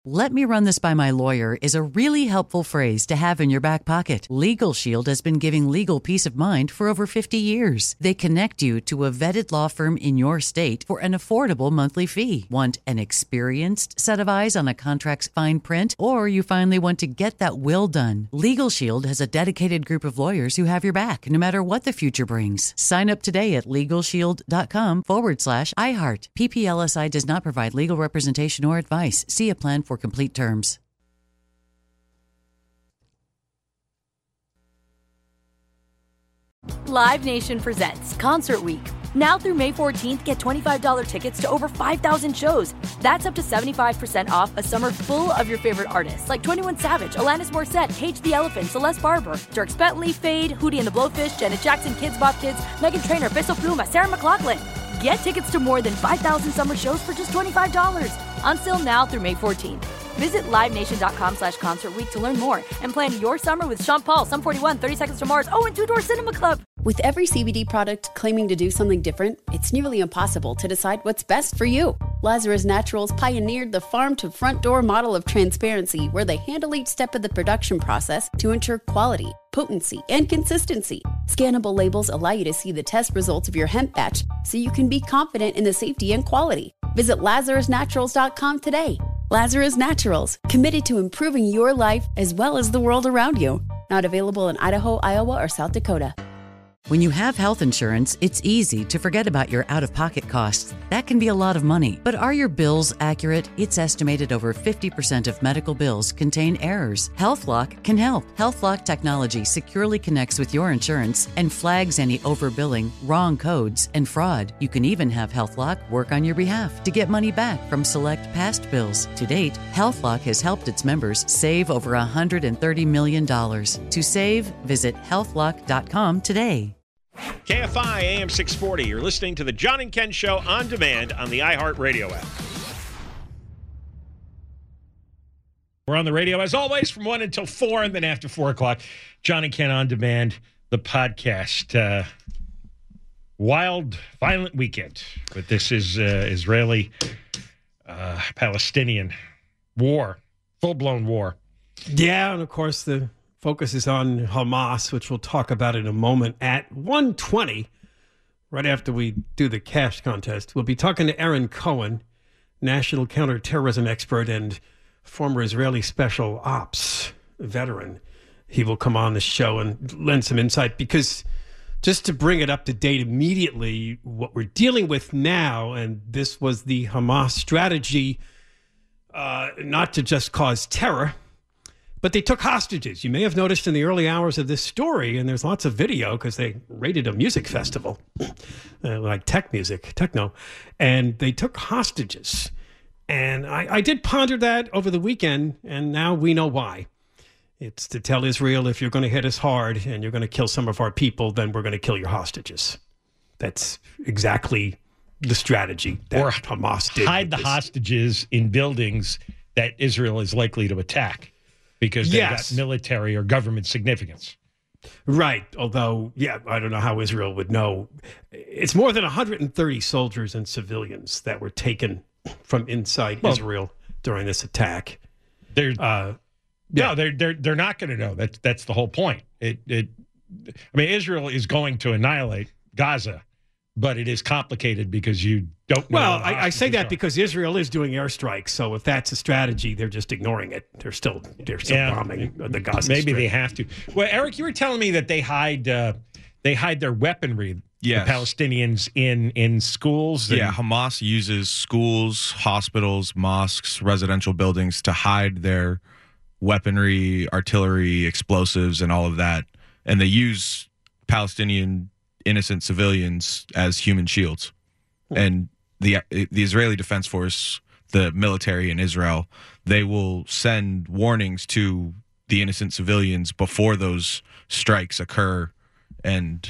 "Let me run this by my lawyer" is a really helpful phrase to have in your back pocket. Legal Shield has been giving legal peace of mind for over 50 years. They connect you to a vetted law firm in your state for an affordable monthly fee. Want an experienced set of eyes on a contract's fine print? Or you finally want to get that will done? Legal Shield has a dedicated group of lawyers who have your back, no matter what the future brings. Sign up today at LegalShield.com/iHeart. PPLSI does not provide legal representation or advice. See a plan for complete terms. Live Nation presents Concert Week. Now through May 14th, get $25 tickets to over 5,000 shows. That's up to 75% off a summer full of your favorite artists like 21 Savage, Alanis Morissette, Cage the Elephant, Celeste Barber, Dierks Bentley, Fade, Hootie and the Blowfish, Janet Jackson, Kidz Bop Kids, Meghan Trainor, Bissell Pluma, Sarah McLachlan. Get tickets to more than 5,000 summer shows for just $25. Until now through May 14th. Visit LiveNation.com/Concert Week to learn more and plan your summer with Sean Paul, Sum 41, 30 Seconds to Mars, and Two Door Cinema Club. With every CBD product claiming to do something different, it's nearly impossible to decide what's best for you. Lazarus Naturals pioneered the farm-to-front-door model of transparency, where they handle each step of the production process to ensure quality, potency, and consistency. Scannable labels allow you to see the test results of your hemp batch, so you can be confident in the safety and quality. Visit LazarusNaturals.com today. Lazarus Naturals, committed to improving your life as well as the world around you. Not available in Idaho, Iowa, or South Dakota. When you have health insurance, it's easy to forget about your out-of-pocket costs. That can be a lot of money. But are your bills accurate? It's estimated over 50% of medical bills contain errors. HealthLock can help. HealthLock technology securely connects with your insurance and flags any overbilling, wrong codes, and fraud. You can even have HealthLock work on your behalf to get money back from select past bills. To date, HealthLock has helped its members save over $130 million. To save, visit healthlock.com today. KFI AM 640. You're listening to the John and Ken Show on demand on the iHeartRadio app. We're on the radio, as always, from 1 until 4, and then after 4 o'clock, John and Ken on demand, the podcast. Wild, violent weekend. But this is Israeli-Palestinian war, full-blown war. Yeah, and of course the focus is on Hamas, which we'll talk about in a moment. At 1:20, right after we do the cash contest, we'll be talking to Aaron Cohen, national counterterrorism expert and former Israeli special ops veteran. He will come on the show and lend some insight, because just to bring it up to date immediately, what we're dealing with now, and this was the Hamas strategy, not to just cause terror, but they took hostages. You may have noticed in the early hours of this story, and there's lots of video because they raided a music festival, like techno, and they took hostages. And I did ponder that over the weekend, and now we know why. It's to tell Israel, if you're going to hit us hard and you're going to kill some of our people, then we're going to kill your hostages. That's exactly the strategy that Hamas did. Hide the hostages in buildings that Israel is likely to attack, because they've got military or government significance. Right. Although, I don't know how Israel would know. It's more than 130 soldiers and civilians that were taken from inside Israel during this attack. No, they're not going to know. That's the whole point. Israel is going to annihilate Gaza, but it is complicated because you don't know. Well, I say that because Israel is doing airstrikes. So if that's a strategy, they're just ignoring it. They're still bombing the Gaza Strip. Maybe they have to. Well, Eric, you were telling me that they hide their weaponry. Yes. The Palestinians in schools. Hamas uses schools, hospitals, mosques, residential buildings to hide their weaponry, artillery, explosives, and all of that. And they use Palestinian innocent civilians as human shields. And the Israeli Defense Force, the military in Israel, they will send warnings to the innocent civilians before those strikes occur. And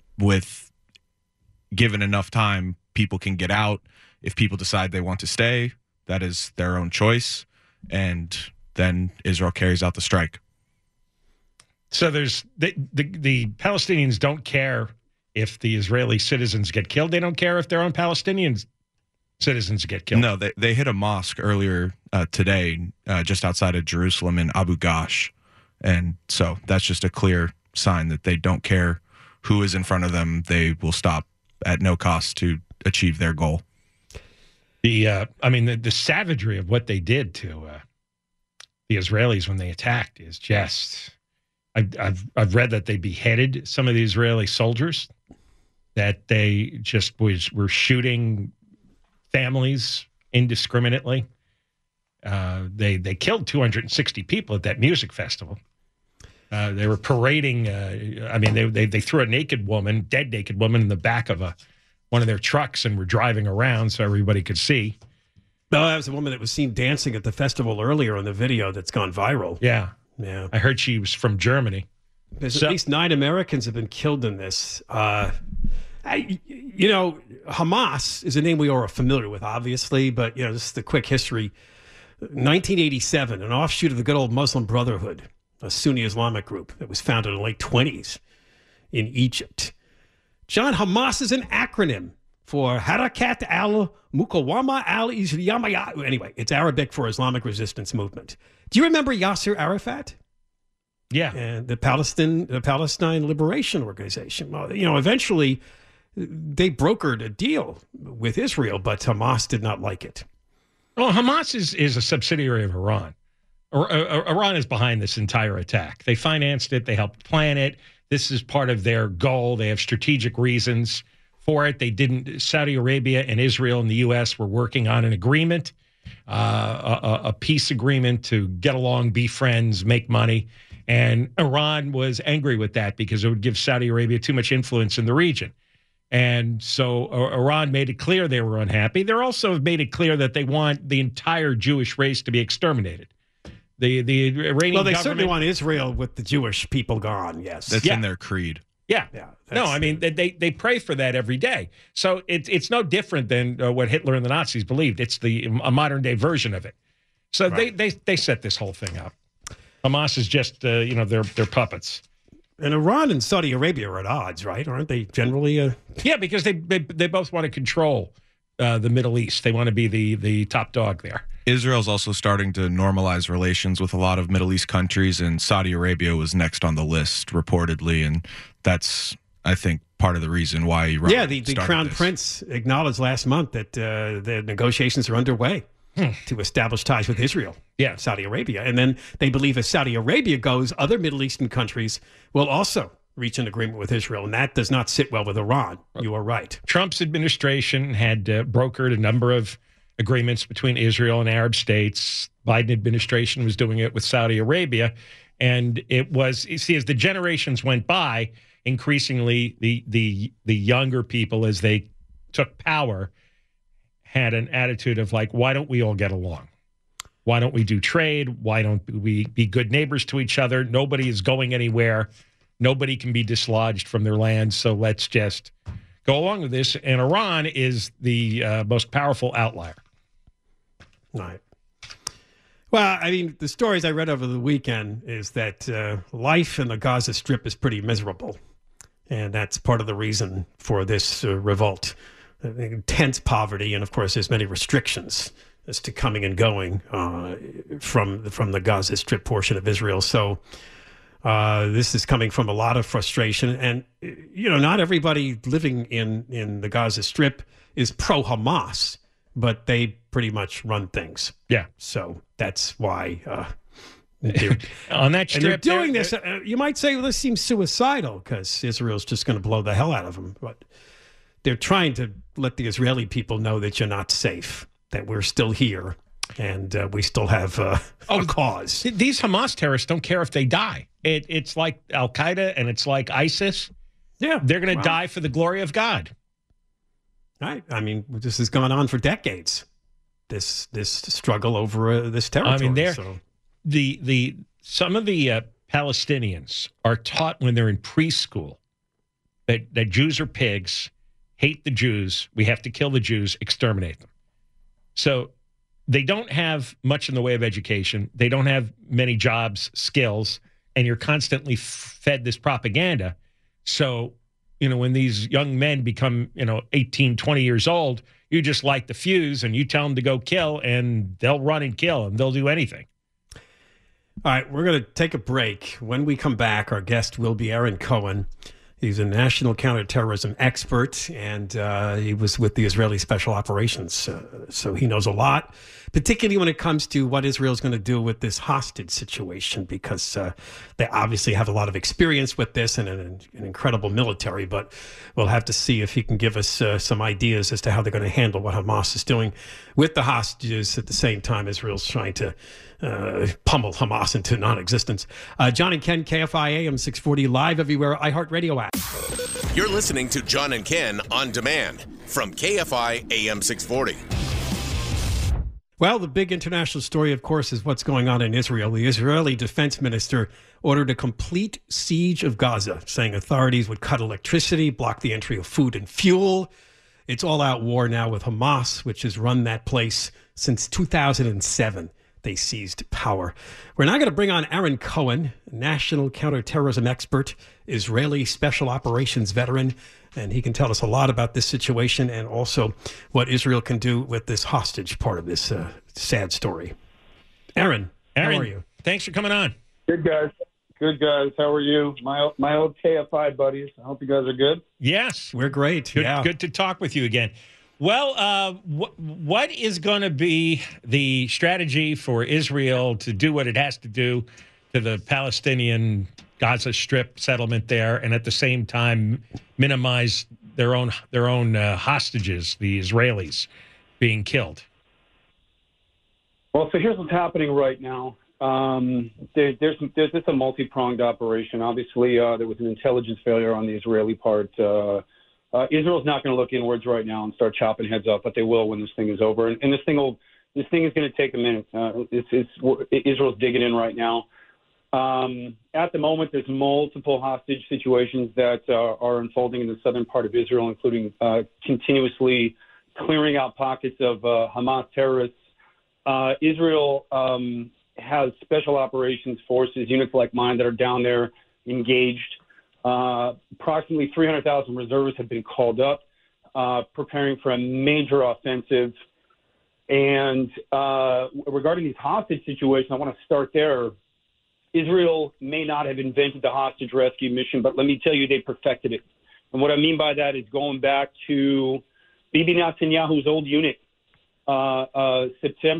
given enough time, people can get out. If people decide they want to stay, that is their own choice. And then Israel carries out the strike. So there's the Palestinians don't care if the Israeli citizens get killed. They don't care if their own Palestinians citizens get killed. No, they hit a mosque earlier today, just outside of Jerusalem in Abu Ghosh. And so that's just a clear sign that they don't care who is in front of them. They will stop at no cost to achieve their goal. The savagery of what they did to the Israelis when they attacked is just. I've read that they beheaded some of the Israeli soldiers. That they just were shooting families indiscriminately. They killed 260 people at that music festival. They were parading. They threw a dead naked woman in the back of one of their trucks and were driving around so everybody could see. No, that was a woman that was seen dancing at the festival earlier in the video that's gone viral. Yeah. Yeah. I heard she was from Germany. At least 9 Americans have been killed in this. Hamas is a name we are familiar with, obviously, but, this is the quick history. 1987, an offshoot of the good old Muslim Brotherhood, a Sunni Islamic group that was founded in the late 20s in Egypt. John, Hamas is an acronym for Harakat al-Muqawama al-Islamiyya. Anyway, it's Arabic for Islamic Resistance Movement. Do you remember Yasser Arafat? Yeah. And the Palestine Liberation Organization. Well, eventually they brokered a deal with Israel, but Hamas did not like it. Well, Hamas is a subsidiary of Iran. Iran is behind this entire attack. They financed it. They helped plan it. This is part of their goal. They have strategic reasons for it. Saudi Arabia and Israel and the U.S. were working on an agreement, a peace agreement to get along, be friends, make money. And Iran was angry with that because it would give Saudi Arabia too much influence in the region. And so Iran made it clear they were unhappy. They also have made it clear that they want the entire Jewish race to be exterminated. The Iranian government... Well, they certainly want Israel with the Jewish people gone, yes. That's in their creed. Yeah. They pray for that every day. So it's no different than what Hitler and the Nazis believed. It's a modern-day version of it. So right. they set this whole thing up. Hamas is just, they're puppets. And Iran and Saudi Arabia are at odds, right? Aren't they generally? Yeah, because they both want to control the Middle East. They want to be the top dog there. Israel's also starting to normalize relations with a lot of Middle East countries, and Saudi Arabia was next on the list, reportedly. And that's, I think, part of the reason why Iran the Crown Prince acknowledged last month that the negotiations are underway to establish ties with Israel, Saudi Arabia. And then they believe as Saudi Arabia goes, other Middle Eastern countries will also reach an agreement with Israel. And that does not sit well with Iran. You are right. Trump's administration had brokered a number of agreements between Israel and Arab states. Biden administration was doing it with Saudi Arabia. And it was, as the generations went by, increasingly the younger people, as they took power, had an attitude of like, why don't we all get along? Why don't we do trade? Why don't we be good neighbors to each other? Nobody is going anywhere. Nobody can be dislodged from their land. So let's just go along with this. And Iran is the most powerful outlier. Right. Well, I mean, the stories I read over the weekend is that life in the Gaza Strip is pretty miserable. And that's part of the reason for this revolt. Intense poverty, and of course, there's many restrictions as to coming and going from the Gaza Strip portion of Israel. So this is coming from a lot of frustration, and not everybody living in the Gaza Strip is pro-Hamas, but they pretty much run things. Yeah. So that's why on that strip, and they're doing this. You might say, well, this seems suicidal because Israel's just going to blow the hell out of them, but they're trying to let the Israeli people know that you're not safe, that we're still here, and we still have a cause. These Hamas terrorists don't care if they die. It's like Al-Qaeda and it's like ISIS. Yeah. They're going to die for the glory of God. Right. I mean, this has gone on for decades, this struggle over this territory. I mean, some of the Palestinians are taught when they're in preschool that Jews are pigs, hate the Jews, we have to kill the Jews, exterminate them. So they don't have much in the way of education. They don't have many jobs, skills, and you're constantly fed this propaganda. So, when these young men become, 18, 20 years old, You just light the fuse and you tell them to go kill, and they'll run and kill, and they'll do anything. All right, we're going to take a break. When we come back, our guest will be Aaron Cohen. He's a national counterterrorism expert, and he was with the Israeli Special Operations, so he knows a lot, particularly when it comes to what Israel's going to do with this hostage situation, because they obviously have a lot of experience with this and an incredible military, but we'll have to see if he can give us some ideas as to how they're going to handle what Hamas is doing with the hostages at the same time Israel's trying to pummel Hamas into non-existence. John and Ken, KFI AM 640, live everywhere, iHeartRadio app. You're listening to John and Ken on demand from KFI AM 640. Well, the big international story, of course, is what's going on in Israel. The Israeli defense minister ordered a complete siege of Gaza, saying authorities would cut electricity, block the entry of food and fuel. It's all-out war now with Hamas, which has run that place since 2007. They seized power. We're now going to bring on Aaron Cohen, national counterterrorism expert, Israeli special operations veteran, and he can tell us a lot about this situation and also what Israel can do with this hostage part of this sad story. Aaron, how are you? Thanks for coming on. Good, guys. Good, guys. How are you? My old KFI buddies. I hope you guys are good. Yes. We're great. Good to talk with you again. Well, what is going to be the strategy for Israel to do what it has to do to the Palestinian Gaza Strip settlement there, and at the same time minimize their own hostages, the Israelis, being killed? Well, so here's what's happening right now. There's a multi-pronged operation. Obviously, there was an intelligence failure on the Israeli part. Israel's not going to look inwards right now and start chopping heads off, but they will when this thing is over. And this thing is going to take a minute. Israel's digging in right now. At the moment, there's multiple hostage situations that are unfolding in the southern part of Israel, including continuously clearing out pockets of Hamas terrorists. Israel has special operations forces, units like mine, that are down there engaged. Approximately 300,000 reservists have been called up, preparing for a major offensive. And regarding these hostage situations, I want to start there. Israel may not have invented the hostage rescue mission, but let me tell you, they perfected it. And what I mean by that is going back to Bibi Netanyahu's old unit, June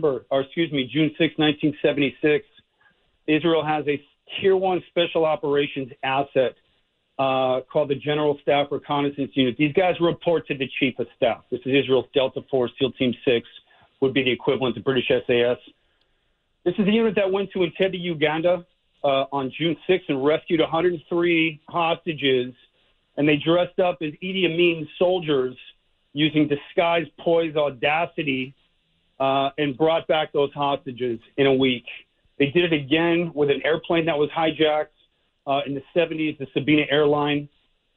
6, 1976. Israel has a Tier 1 special operations asset called the General Staff Reconnaissance Unit. These guys report to the Chief of Staff. This is Israel's Delta Force, SEAL Team 6, would be the equivalent to British SAS. This is the unit that went to Entebbe, Uganda on June 6th and rescued 103 hostages, and they dressed up as Idi Amin soldiers using disguise, poise, audacity, and brought back those hostages in a week. They did it again with an airplane that was hijacked in the 70s, the Sabina airline,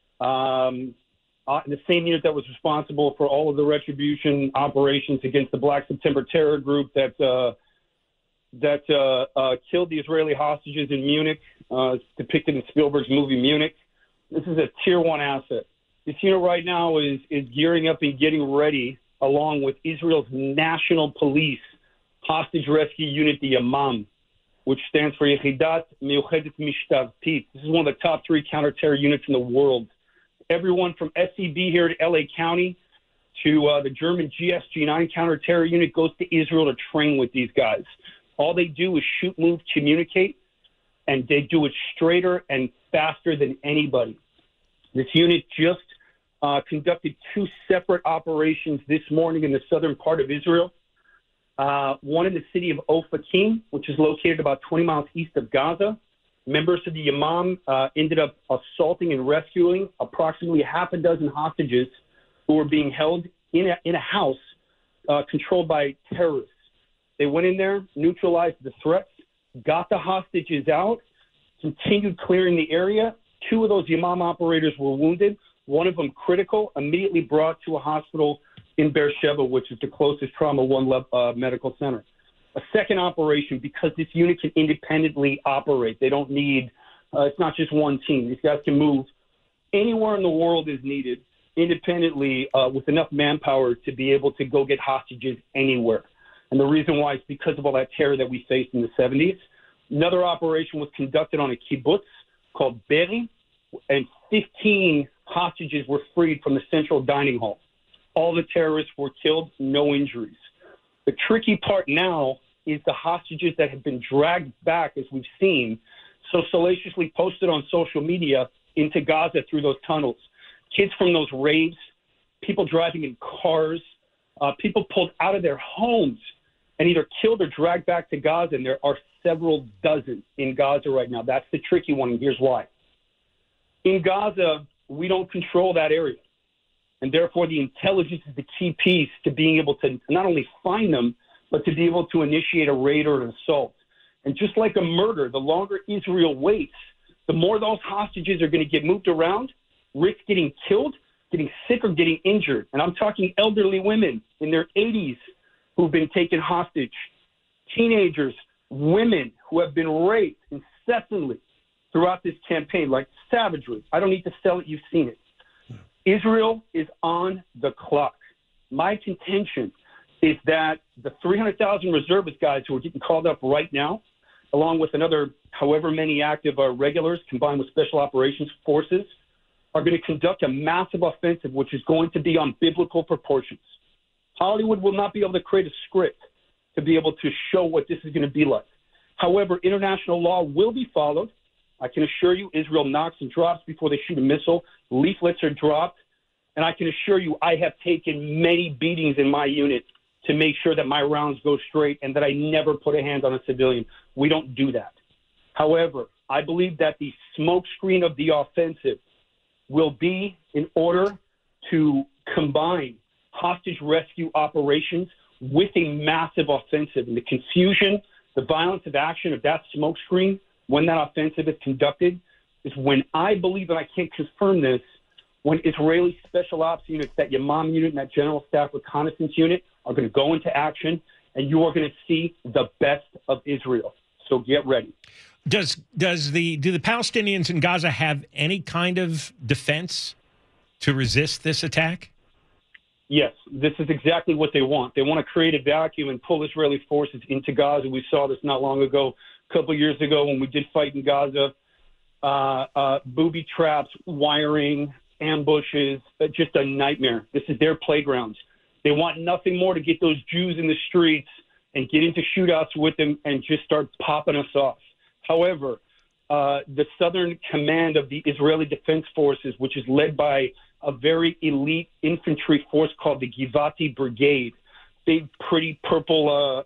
the same unit that was responsible for all of the retribution operations against the Black September terror group that killed the Israeli hostages in Munich, depicted in Spielberg's movie Munich. This is a Tier 1 asset. This unit right now is gearing up and getting ready, along with Israel's National Police Hostage Rescue Unit, the Yamam, which stands for Yechidat Meuchedet Mishtabtit. This is one of the top 3 counterterror units in the world. Everyone from SCB here at LA County to the German GSG-9 counterterror unit goes to Israel to train with these guys. All they do is shoot, move, communicate, and they do it straighter and faster than anybody. This unit just conducted 2 separate operations this morning in the southern part of Israel. One in the city of Ofakim, which is located about 20 miles east of Gaza. Members of the Yamam ended up assaulting and rescuing approximately half a dozen hostages who were being held in a house controlled by terrorists. They went in there, neutralized the threats, got the hostages out, continued clearing the area. 2 of those Yamam operators were wounded, one of them critical, immediately brought to a hospital in Beersheba, which is the closest Trauma 1 medical center. A second operation, because this unit can independently operate. They don't need, it's not just one team. These guys can move anywhere in the world as needed. independently with enough manpower to be able to go get hostages anywhere. And the reason why is because of all that terror that we faced in the 70s. Another operation was conducted on a kibbutz called Beri, and 15 hostages were freed from the central dining hall. All the terrorists were killed, no injuries. The tricky part now is the hostages that have been dragged back, as we've seen, so salaciously posted on social media into Gaza through those tunnels. Kids from those raves, people driving in cars, people pulled out of their homes and either killed or dragged back to Gaza, and there are several dozen in Gaza right now. That's the tricky one, and here's why. In Gaza, we don't control that area, and therefore the intelligence is the key piece to being able to not only find them, but to be able to initiate a raid or an assault. And just like a murder, the longer Israel waits, the more those hostages are going to get moved around, risk getting killed, getting sick, or getting injured. And I'm talking elderly women in their 80s who've been taken hostage, teenagers, women who have been raped incessantly throughout this campaign, like savagery. I don't need to sell it. You've seen it. Israel is on the clock. My contention is that the 300,000 reservist guys who are getting called up right now, along with another however many active regulars combined with special operations forces, are going to conduct a massive offensive, which is going to be on biblical proportions. Hollywood will not be able to create a script to be able to show what this is going to be like. However, international law will be followed. I can assure you Israel knocks and drops before they shoot a missile. Leaflets are dropped. And I can assure you I have taken many beatings in my unit to make sure that my rounds go straight and that I never put a hand on a civilian. We don't do that. However, I believe that the smokescreen of the offensive will be in order to combine hostage rescue operations with a massive offensive. And the confusion, the violence of action of that smokescreen when that offensive is conducted is when I believe, and I can't confirm this, when Israeli special ops units, that Yamam unit and that General Staff Reconnaissance unit are going to go into action, and you are going to see the best of Israel. So get ready. Do the Palestinians in Gaza have any kind of defense to resist this attack? Yes, this is exactly what they want. They want to create a vacuum and pull Israeli forces into Gaza. We saw this not long ago, a couple of years ago when we did fight in Gaza. Booby traps, wiring, ambushes, just a nightmare. This is their playgrounds. They want nothing more to get those Jews in the streets and get into shootouts with them and just start popping us off. However, the Southern Command of the Israeli Defense Forces, which is led by a very elite infantry force called the Givati Brigade, big, pretty purple,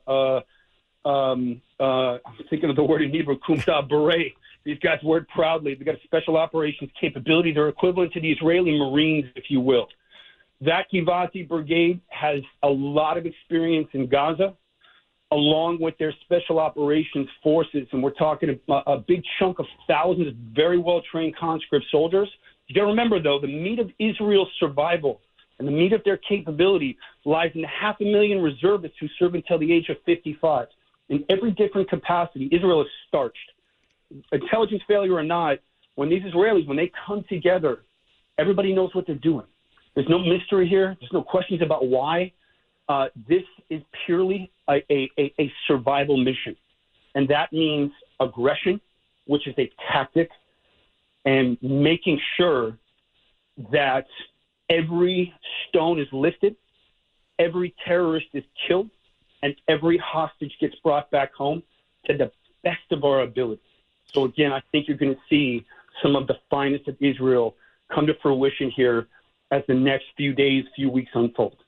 I'm thinking of the word in Hebrew, Kumta Beret. These guys wear it proudly. They've got a special operations capability. They're equivalent to the Israeli Marines, if you will. That Givati Brigade has a lot of experience in Gaza, along with their special operations forces. And we're talking a big chunk of thousands of very well-trained conscript soldiers. You got to remember, though, the meat of Israel's survival and the meat of their capability lies in the 500,000 reservists who serve until the age of 55. In every different capacity, Israel is starched. Intelligence failure or not, when these Israelis, when they come together, everybody knows what they're doing. There's no mystery here. There's no questions about why. This is purely a survival mission. And that means aggression, which is a tactic, and making sure that every stone is lifted, every terrorist is killed, and every hostage gets brought back home to the best of our ability. So, again, I think you're going to see some of the finest of Israel come to fruition here as the next few days, few weeks unfold.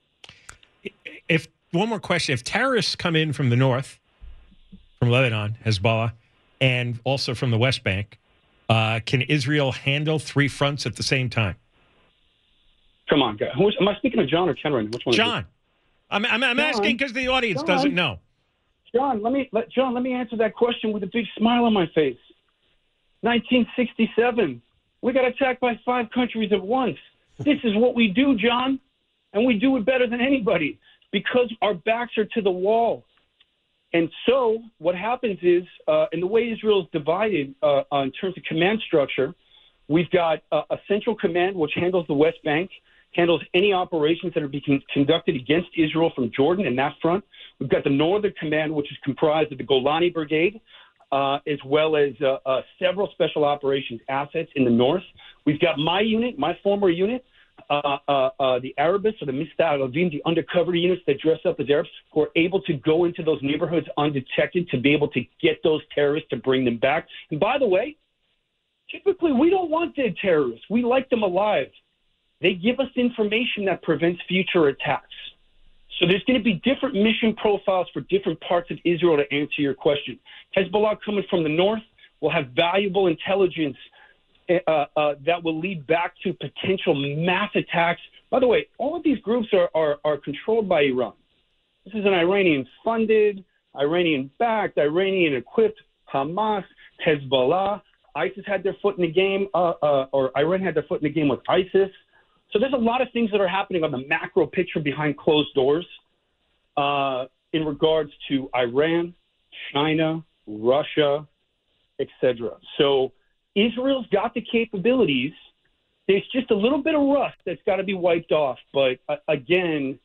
One more question. If terrorists come in from the north, from Lebanon, Hezbollah, and also from the West Bank, can Israel handle three fronts at the same time? Come on, guys. Am I speaking to John or Ken right now? Which one? John. I'm asking because the audience doesn't know. John, let me answer that question with a big smile on my face. 1967, we got attacked by 5 countries at once. This is what we do, John, and we do it better than anybody because our backs are to the wall. And so what happens is, in the way Israel is divided in terms of command structure, we've got a central command which handles the West Bank, handles any operations that are being conducted against Israel from Jordan in that front. We've got the Northern Command, which is comprised of the Golani Brigade, as well as several special operations assets in the north. We've got my unit, my former unit, the Arabis or the Mistah al-Adin, the undercover units that dress up as Arabs, who are able to go into those neighborhoods undetected to be able to get those terrorists to bring them back. And by the way, typically we don't want dead terrorists. We like them alive. They give us information that prevents future attacks. So there's going to be different mission profiles for different parts of Israel to answer your question. Hezbollah coming from the north will have valuable intelligence that will lead back to potential mass attacks. By the way, all of these groups are controlled by Iran. This is an Iranian-funded, Iranian-backed, Iranian-equipped Hamas, Hezbollah. ISIS had their foot in the game, or Iran had their foot in the game with ISIS. So there's a lot of things that are happening on the macro picture behind closed doors in regards to Iran, China, Russia, etc. So Israel's got the capabilities. There's just a little bit of rust that's got to be wiped off. But again,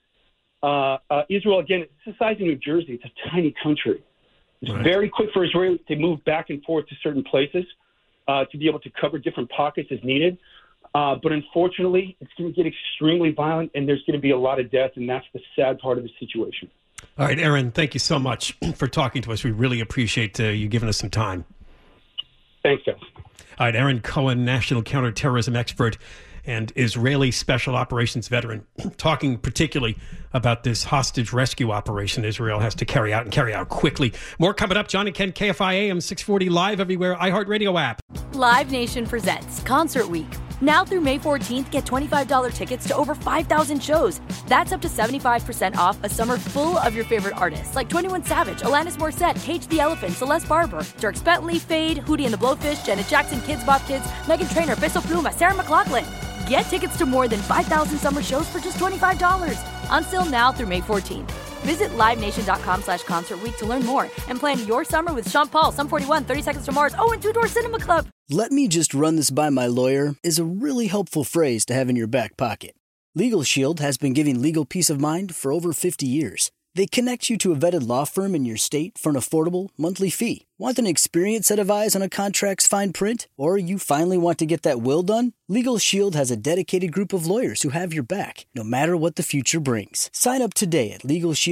Israel, it's the size of New Jersey. It's a tiny country. It's very quick for Israel to move back and forth to certain places to be able to cover different pockets as needed. But unfortunately, it's going to get extremely violent, and there's going to be a lot of death, and that's the sad part of the situation. All right, Aaron, thank you so much for talking to us. We really appreciate you giving us some time. Thanks, guys. All right, Aaron Cohen, national counterterrorism expert and Israeli special operations veteran, talking particularly about this hostage rescue operation Israel has to carry out quickly. More coming up. John and Ken, KFI AM 640, live everywhere, iHeartRadio app. Live Nation presents Concert Week. Now through May 14th, get $25 tickets to over 5,000 shows. That's up to 75% off a summer full of your favorite artists like 21 Savage, Alanis Morissette, Cage the Elephant, Celeste Barber, Dierks Bentley, Fade, Hootie and the Blowfish, Janet Jackson, Kids Bop Kids, Meghan Trainor, Peso Pluma, Sarah McLachlan. Get tickets to more than 5,000 summer shows for just $25. Until now through May 14th. Visit LiveNation.com/Concert Week to learn more and plan your summer with Sean Paul, Sum 41, 30 Seconds to Mars, and Two Door Cinema Club. "Let me just run this by my lawyer" is a really helpful phrase to have in your back pocket. Legal Shield has been giving legal peace of mind for over 50 years. They connect you to a vetted law firm in your state for an affordable monthly fee. Want an experienced set of eyes on a contract's fine print? Or you finally want to get that will done? Legal Shield has a dedicated group of lawyers who have your back, no matter what the future brings. Sign up today at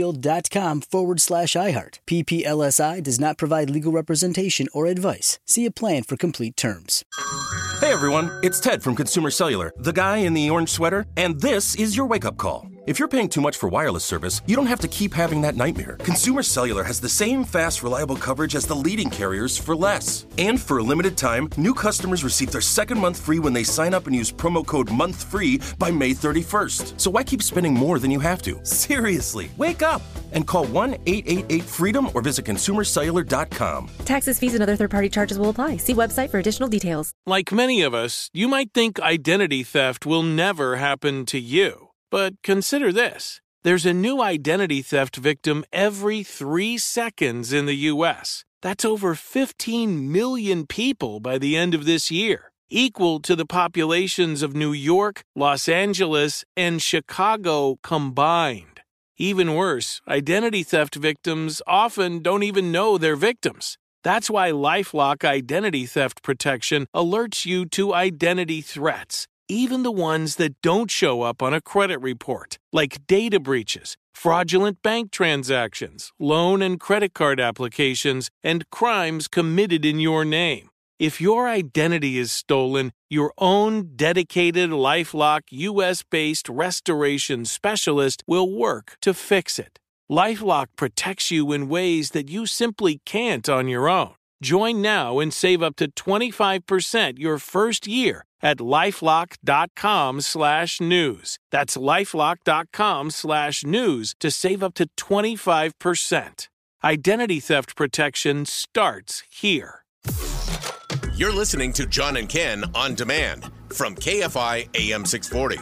LegalShield.com/iHeart. PPLSI does not provide legal representation or advice. See a plan for complete terms. Hey everyone, it's Ted from Consumer Cellular, the guy in the orange sweater, and this is your wake-up call. If you're paying too much for wireless service, you don't have to keep having that nightmare. Consumer Cellular has the same fast, reliable coverage as the leading carriers for less. And for a limited time, new customers receive their second month free when they sign up and use promo code MONTHFREE by May 31st. So why keep spending more than you have to? Seriously, wake up and call 1-888-FREEDOM or visit consumercellular.com. Taxes, fees, and other third-party charges will apply. See website for additional details. Like many of us, you might think identity theft will never happen to you. But consider this. There's a new identity theft victim every 3 seconds in the U.S. That's over 15 million people by the end of this year, equal to the populations of New York, Los Angeles, and Chicago combined. Even worse, identity theft victims often don't even know they're victims. That's why LifeLock Identity Theft Protection alerts you to identity threats, even the ones that don't show up on a credit report, like data breaches, fraudulent bank transactions, loan and credit card applications, and crimes committed in your name. If your identity is stolen, your own dedicated LifeLock U.S.-based restoration specialist will work to fix it. LifeLock protects you in ways that you simply can't on your own. Join now and save up to 25% your first year at LifeLock.com/news. That's LifeLock.com/news to save up to 25%. Identity theft protection starts here. You're listening to John and Ken on demand from KFI AM 640.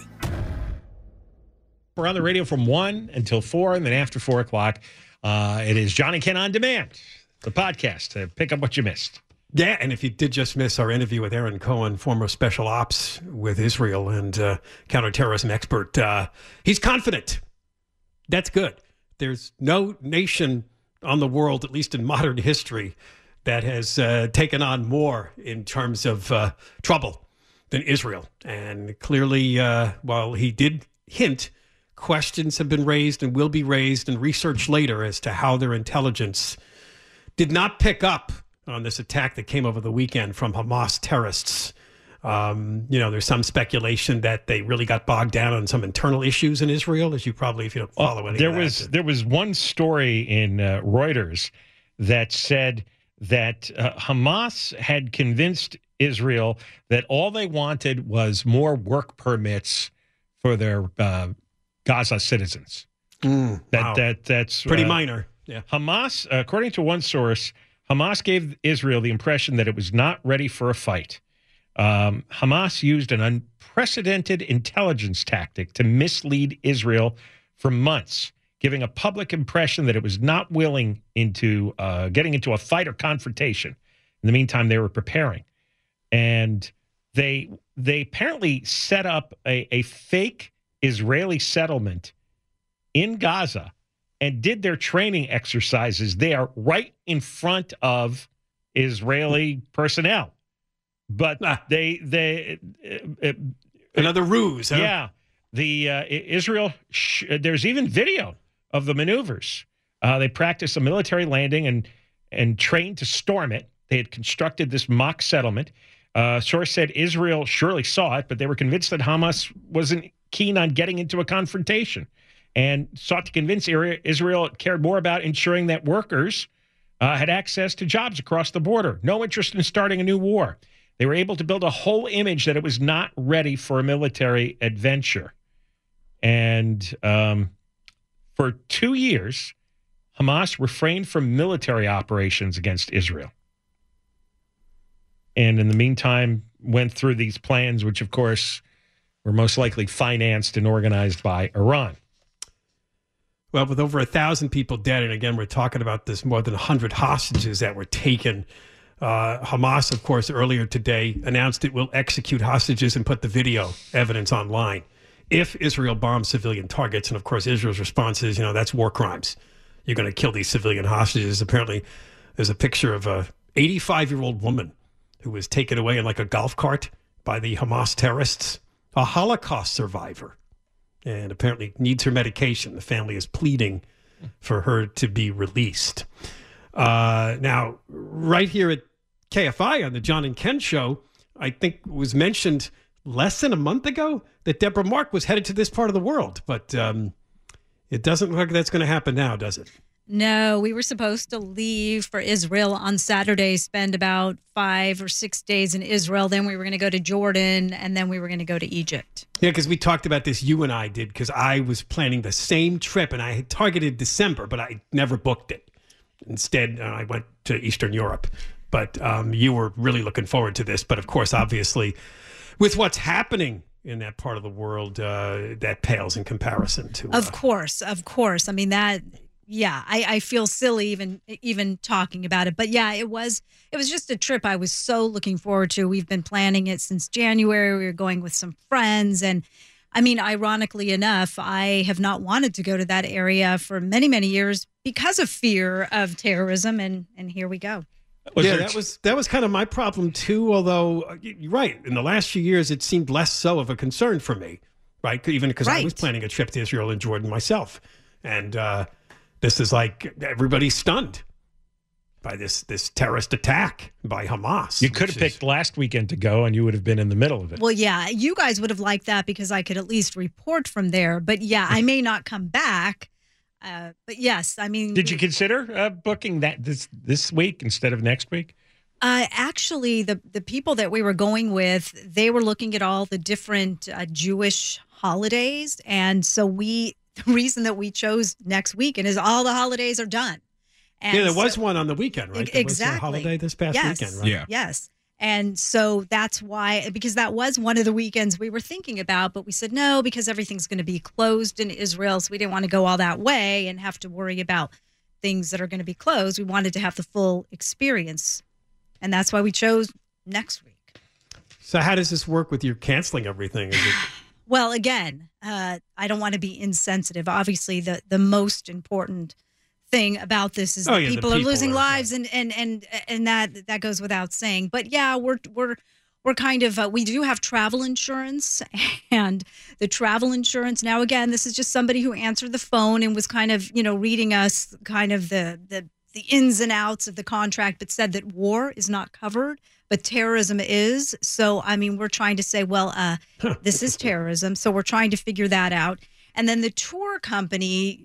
We're on the radio from 1 until 4, and then after 4 o'clock, it is John and Ken on demand, the podcast to pick up what you missed. Yeah, and if you did just miss our interview with Aaron Cohen, former special ops with Israel and counterterrorism expert, he's confident. That's good. There's no nation on the world, at least in modern history, that has taken on more in terms of trouble than Israel. And clearly, while he did hint, questions have been raised and will be raised and researched later as to how their intelligence did not pick up on this attack that came over the weekend from Hamas terrorists. There's some speculation that they really got bogged down on some internal issues in Israel, as you probably, if you don't follow any of that. There was one story in Reuters that said that Hamas had convinced Israel that all they wanted was more work permits for their Gaza citizens. That's pretty minor. Yeah. Hamas, according to one source, Hamas gave Israel the impression that it was not ready for a fight. Hamas used an unprecedented intelligence tactic to mislead Israel for months, giving a public impression that it was not willing into getting into a fight or confrontation. In the meantime, they were preparing. And they apparently set up a fake Israeli settlement in Gaza and did their training exercises there right in front of Israeli personnel. But another ruse. Huh? Yeah. Israel, there's even video of the maneuvers. They practiced a military landing and trained to storm it. They had constructed this mock settlement. Source said Israel surely saw it, but they were convinced that Hamas wasn't keen on getting into a confrontation and sought to convince Israel cared more about ensuring that workers had access to jobs across the border. No interest in starting a new war. They were able to build a whole image that it was not ready for a military adventure. And for 2 years, Hamas refrained from military operations against Israel. And in the meantime, went through these plans, which, of course, were most likely financed and organized by Iran. Well, with over 1,000 people dead, and again, we're talking about this more than 100 hostages that were taken. Hamas, of course, earlier today announced it will execute hostages and put the video evidence online if Israel bombs civilian targets. And, of course, Israel's response is, that's war crimes. You're going to kill these civilian hostages. Apparently, there's a picture of a 85-year-old woman who was taken away in like a golf cart by the Hamas terrorists, a Holocaust survivor, and apparently needs her medication. The family is pleading for her to be released. Now, right here at KFI on the John and Ken show, I think was mentioned less than a month ago that Deborah Mark was headed to this part of the world. But it doesn't look like that's going to happen now, does it? No, we were supposed to leave for Israel on Saturday, spend about 5 or 6 days in Israel. Then we were going to go to Jordan, and then we were going to go to Egypt. Yeah, because we talked about this, you and I did, because I was planning the same trip, and I had targeted December, but I never booked it. Instead, I went to Eastern Europe. But you were really looking forward to this. But, of course, obviously, with what's happening in that part of the world, that pales in comparison to... Of course. I mean, that... Yeah, I feel silly even talking about it. But yeah, it was just a trip I was so looking forward to. We've been planning it since January. We were going with some friends. And I mean, ironically enough, I have not wanted to go to that area for many, many years because of fear of terrorism. And here we go. That was kind of my problem too. Although you're right, in the last few years, it seemed less so of a concern for me, right? Even because I was planning a trip to Israel and Jordan myself. And, this is like everybody's stunned by this terrorist attack by Hamas. You could have picked last weekend to go, and you would have been in the middle of it. Well, yeah, you guys would have liked that because I could at least report from there. But yeah, I may not come back. But yes, I mean, did you consider booking that this week instead of next week? Actually, the people that we were going with, they were looking at all the different Jewish holidays, and so the reason that we chose next weekend is all the holidays are done. And there was one on the weekend, right? Exactly. There was a holiday this past weekend, right? Yeah. Yes. And so that's why, because that was one of the weekends we were thinking about, but we said no, because everything's going to be closed in Israel. So we didn't want to go all that way and have to worry about things that are going to be closed. We wanted to have the full experience. And that's why we chose next week. So how does this work with your canceling everything? Is it... Well, again, I don't want to be insensitive. Obviously, the most important thing about this is that people are losing lives, and that goes without saying. But yeah, we're kind of we do have travel insurance, and the travel insurance. Now, again, this is just somebody who answered the phone and was kind of reading us kind of the ins and outs of the contract, but said that war is not covered, but terrorism is. So, I mean, we're trying to say, well, this is terrorism. So we're trying to figure that out. And then the tour company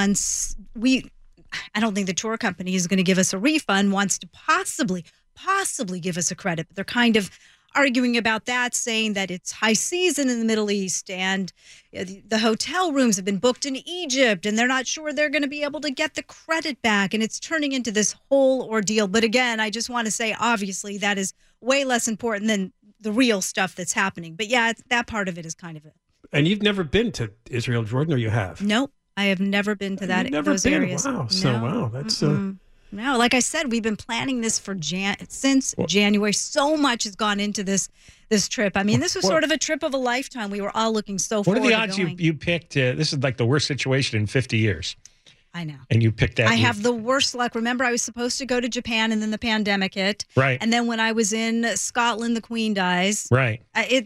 I don't think the tour company is going to give us a refund, wants to possibly give us a credit. But they're kind of arguing about that, saying that it's high season in the Middle East and the hotel rooms have been booked in Egypt and they're not sure they're going to be able to get the credit back. And it's turning into this whole ordeal. But again, I just want to say, obviously, that is way less important than the real stuff that's happening. But yeah, that part of it is kind of it. And you've never been to Israel, Jordan, or you have? Nope. I have never been to those areas. Wow. No. So, wow. That's... No, like I said, we've been planning this for since January. So much has gone into this trip. I mean, this was sort of a trip of a lifetime. We were all looking so forward to going. What are the odds you picked? This is like the worst situation in 50 years. I know. And you picked that. I have the worst luck. Remember, I was supposed to go to Japan, and then the pandemic hit. Right. And then when I was in Scotland, the Queen dies. Right.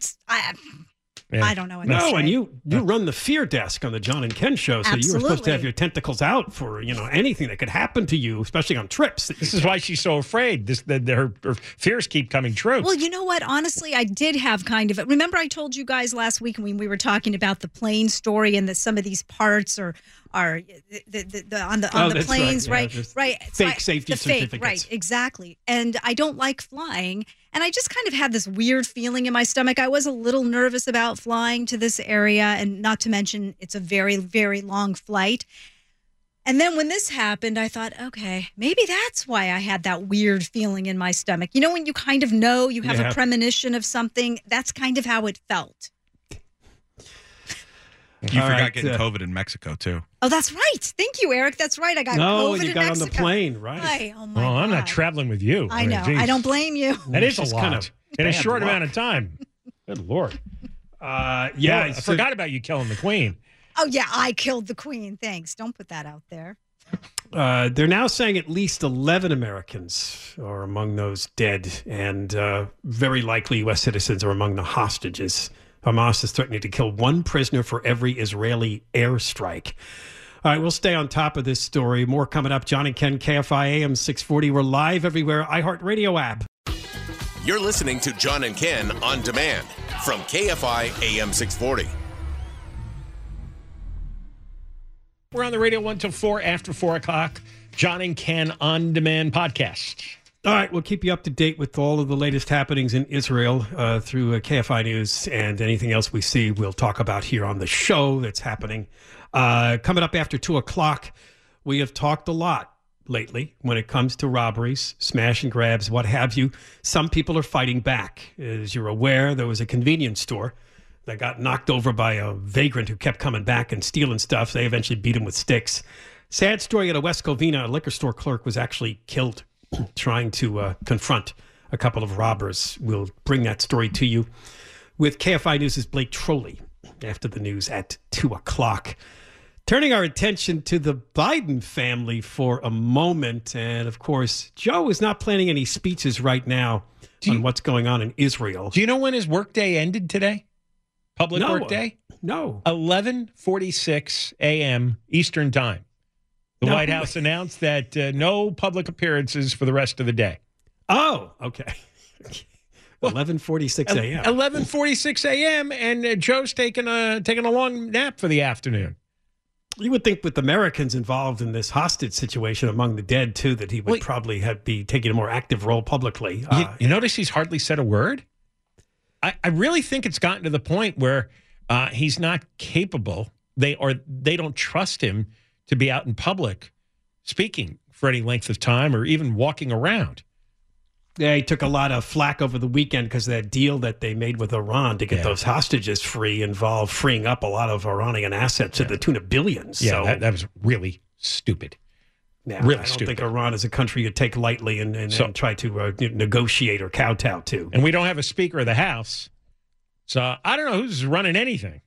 I don't know what to say. No, and you run the fear desk on the John and Ken show, so Absolutely. you were supposed to have your tentacles out for anything that could happen to you, especially on trips. This is why she's so afraid. Her fears keep coming true. Well, you know what? Honestly, I did have kind of. Remember, I told you guys last week when we were talking about the plane story and that some of these parts are on the planes, right? Yeah, right. Fake safety certificates. Right, exactly. And I don't like flying. And I just kind of had this weird feeling in my stomach. I was a little nervous about flying to this area, and not to mention it's a very, very long flight. And then when this happened, I thought, okay, maybe that's why I had that weird feeling in my stomach. You know, when you kind of know you have a premonition of something, that's kind of how it felt. You forgot getting COVID in Mexico, too. Oh, that's right. Thank you, Eric. That's right. I got COVID and you in got Mexico. on the plane, right? Oh, my God. I'm not traveling with you. I know. I don't blame you. That is a lot. Kind of in a short amount of time. Good Lord. I forgot about you killing the Queen. Oh, yeah. I killed the Queen. Thanks. Don't put that out there. They're now saying at least 11 Americans are among those dead, and very likely U.S. citizens are among the hostages. Hamas is threatening to kill one prisoner for every Israeli airstrike. All right, we'll stay on top of this story. More coming up. John and Ken, KFI AM 640. We're live everywhere. iHeartRadio app. You're listening to John and Ken on demand from KFI AM 640. We're on the radio 1 till 4 after 4 o'clock. John and Ken on demand podcast. All right, we'll keep you up to date with all of the latest happenings in Israel through KFI News, and anything else we see we'll talk about here on the show that's happening. Coming up after 2 o'clock, we have talked a lot lately when it comes to robberies, smash and grabs, what have you. Some people are fighting back. As you're aware, there was a convenience store that got knocked over by a vagrant who kept coming back and stealing stuff. They eventually beat him with sticks. Sad story at a West Covina, a liquor store clerk was actually killed trying to confront a couple of robbers. We'll bring that story to you with KFI News' Blake Trolley after the news at 2 o'clock. Turning our attention to the Biden family for a moment. And, of course, Joe is not planning any speeches right now on what's going on in Israel. Do you know when his workday ended today? Public workday? No. 11:46 a.m. Eastern Time. The White House announced that no public appearances for the rest of the day. Oh, okay. 11:46 a.m. 11:46 a.m. and Joe's taking a long nap for the afternoon. You would think with Americans involved in this hostage situation among the dead, too, that he would probably be taking a more active role publicly. You notice he's hardly said a word? I really think it's gotten to the point where he's not capable. They don't trust him to be out in public speaking for any length of time or even walking around. Yeah, he took a lot of flack over the weekend because that deal that they made with Iran to get those hostages free involved freeing up a lot of Iranian assets to the tune of billions. Yeah, that was really stupid. Now, Really I don't stupid. think Iran is a country you take lightly and try to negotiate or kowtow to. And we don't have a Speaker of the House. So I don't know who's running anything.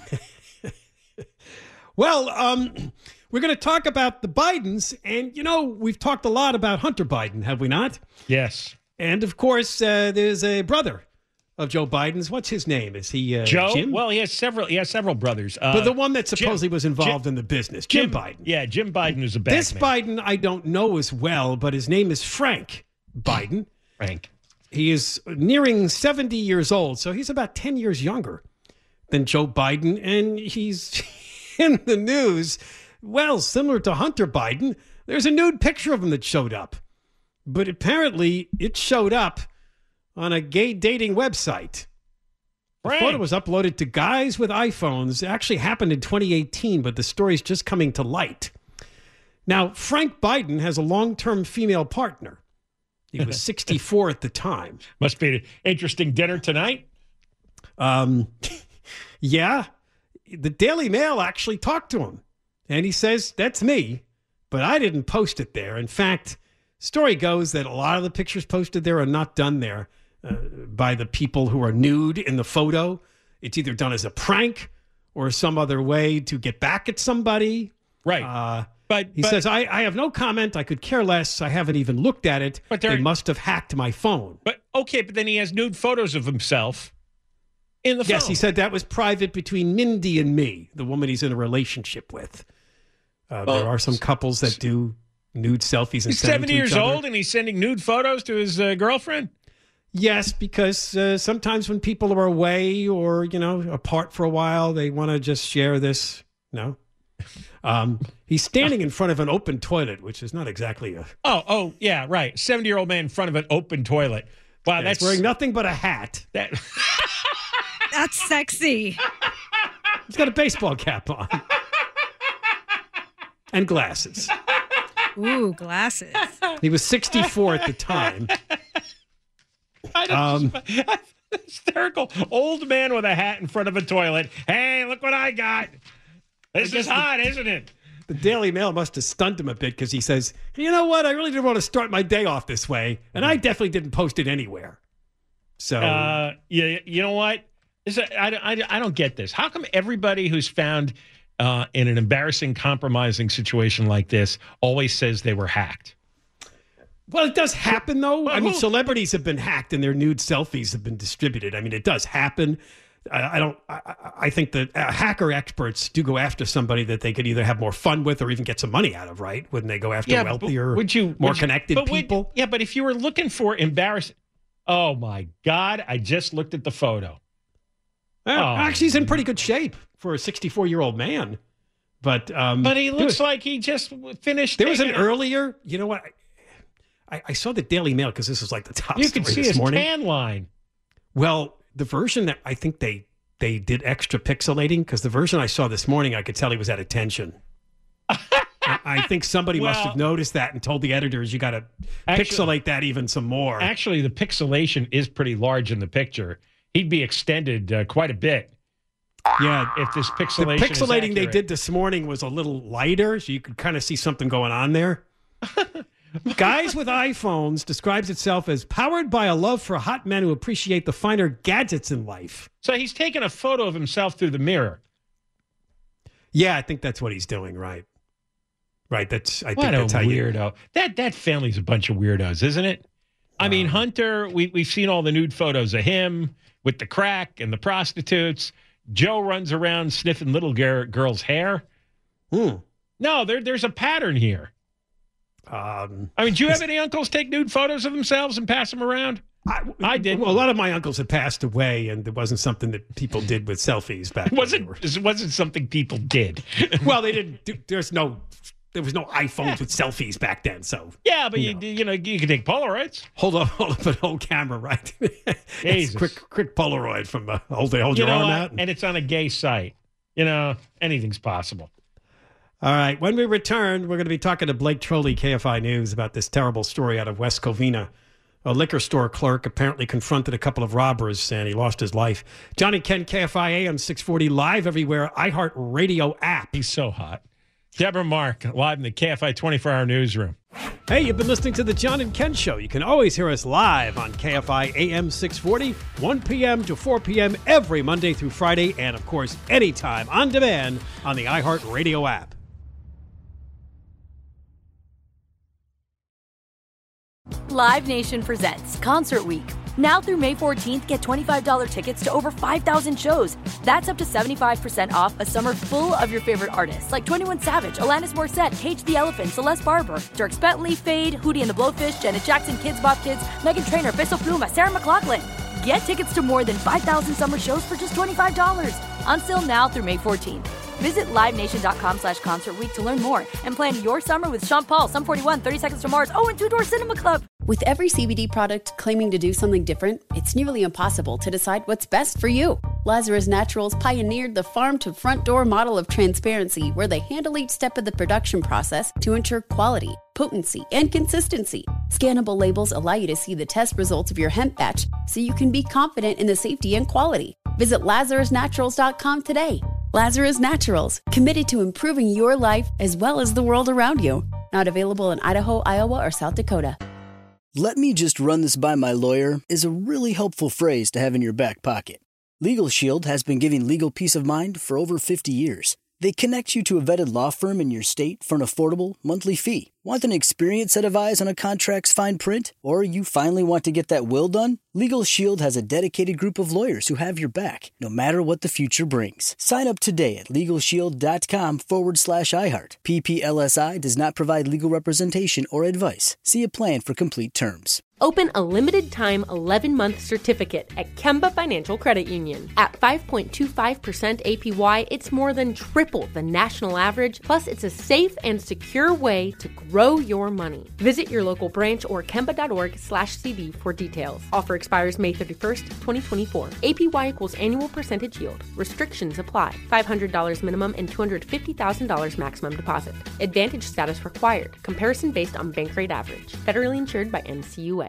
Well, we're going to talk about the Bidens. And, we've talked a lot about Hunter Biden, have we not? Yes. And, of course, there's a brother of Joe Biden's. What's his name? Is he Joe? Jim? Well, he has several brothers. But the one that supposedly was involved in the business, Jim Biden. Yeah, Jim Biden is a bad This man. Biden I don't know as well, but his name is Frank Biden. Frank. He is nearing 70 years old, so he's about 10 years younger than Joe Biden, and he's in the news. Well, similar to Hunter Biden, there's a nude picture of him that showed up. But apparently it showed up on a gay dating website. The photo was uploaded to guys with iPhones. It actually happened in 2018, but the story's just coming to light. Now, Frank Biden has a long-term female partner. He was 64 at the time. Must be an interesting dinner tonight. Yeah. The Daily Mail actually talked to him. And he says, that's me, but I didn't post it there. In fact, story goes that a lot of the pictures posted there are not done there by the people who are nude in the photo. It's either done as a prank or some other way to get back at somebody. Right. But he says, I have no comment. I could care less. I haven't even looked at it. But they must have hacked my phone. But then he has nude photos of himself in the phone. Yes, he said that was private between Mindy and me, the woman he's in a relationship with. There are some couples that do nude selfies and he's send them 70 to years each other. old and he's sending nude photos to his girlfriend? Yes, because sometimes when people are away or, apart for a while, they want to just share this. No. He's standing in front of an open toilet, which is not exactly a... Oh, yeah, right. 70-year-old man in front of an open toilet. Wow, that's... wearing nothing but a hat. That's sexy. He's got a baseball cap on. And glasses. Ooh, glasses. He was 64 at the time. Hysterical. Old man with a hat in front of a toilet. Hey, look what I got. This is hot, isn't it? The Daily Mail must have stunned him a bit because he says, you know what? I really didn't want to start my day off this way. And I definitely didn't post it anywhere. So, yeah, you know what? I don't get this. How come everybody who's found in an embarrassing, compromising situation like this always says they were hacked? Well, it does happen, though. I mean, celebrities have been hacked and their nude selfies have been distributed. I mean, it does happen. I think that hacker experts do go after somebody that they could either have more fun with or even get some money out of, right? Wouldn't they go after wealthier, more connected people? But if you were looking for embarrassing... Oh, my God. I just looked at the photo. Actually, he's in pretty good shape for a 64-year-old man. But he looks like he just finished... There was an earlier... You know what? I saw the Daily Mail because this was like the top You story can see this his morning. tan line. Well, the version that I think they did extra pixelating, because the version I saw this morning, I could tell he was at attention. I think somebody must have noticed that and told the editors, you got to pixelate that even some more. Actually, the pixelation is pretty large in the picture. He'd be extended quite a bit. Yeah. If this pixelation The pixelating is they accurate. did this morning was a little lighter, so you could kind of see something going on there. Guys with iPhones describes itself as powered by a love for hot men who appreciate the finer gadgets in life. So he's taking a photo of himself through the mirror. Yeah, I think that's what he's doing, right? Right. I think What that's a how weirdo. That family's a bunch of weirdos, isn't it? I mean, Hunter, we've seen all the nude photos of him with the crack and the prostitutes. Joe runs around sniffing little girls' hair. No, there's a pattern here. I mean, do you have any uncles take nude photos of themselves and pass them around? I did. Well, a lot of my uncles had passed away, and it wasn't something that people did with selfies back then. It wasn't something people did. Well, they didn't. There was no iPhones with selfies back then. So yeah, but you can take Polaroids. Hold an old camera, right? Jesus. quick Polaroid from hold your arm out, and it's on a gay site. Anything's possible. All right. When we return, we're going to be talking to Blake Trolley, KFI News, about this terrible story out of West Covina. A liquor store clerk apparently confronted a couple of robbers, and he lost his life. John and Ken, KFI AM 640, live everywhere, iHeartRadio app. He's so hot. Deborah Mark, live in the KFI 24-hour newsroom. Hey, you've been listening to The John and Ken Show. You can always hear us live on KFI AM 640, 1 p.m. to 4 p.m. every Monday through Friday, and, of course, anytime on demand on the iHeartRadio app. Live Nation presents Concert Week. Now through May 14th, get $25 tickets to over 5,000 shows. That's up to 75% off a summer full of your favorite artists like 21 Savage, Alanis Morissette, Cage the Elephant, Celeste Barber, Dierks Bentley, Fade, Hootie and the Blowfish, Janet Jackson, Kids Bop Kids, Meghan Trainor, Peso Pluma, Sarah McLachlan. Get tickets to more than 5,000 summer shows for just $25. On sale now through May 14th. Visit LiveNation.com/Concert Week to learn more and plan your summer with Sean Paul, Sum 41, 30 Seconds to Mars, and Two Door Cinema Club. With every CBD product claiming to do something different, it's nearly impossible to decide what's best for you. Lazarus Naturals pioneered the farm-to-front-door model of transparency, where they handle each step of the production process to ensure quality, potency, and consistency. Scannable labels allow you to see the test results of your hemp batch, so you can be confident in the safety and quality. Visit LazarusNaturals.com today. Lazarus Naturals, committed to improving your life as well as the world around you. Not available in Idaho, Iowa, or South Dakota. "Let me just run this by my lawyer" is a really helpful phrase to have in your back pocket. Legal Shield has been giving legal peace of mind for over 50 years. They connect you to a vetted law firm in your state for an affordable monthly fee. Want an experienced set of eyes on a contract's fine print? Or you finally want to get that will done? Legal Shield has a dedicated group of lawyers who have your back, no matter what the future brings. Sign up today at LegalShield.com/iHeart. PPLSI does not provide legal representation or advice. See a plan for complete terms. Open a limited-time 11-month certificate at Kemba Financial Credit Union. At 5.25% APY, it's more than triple the national average, plus it's a safe and secure way to grow your money. Visit your local branch or kemba.org/cd for details. Offer expires May 31st, 2024. APY equals annual percentage yield. Restrictions apply. $500 minimum and $250,000 maximum deposit. Advantage status required. Comparison based on bank rate average. Federally insured by NCUA.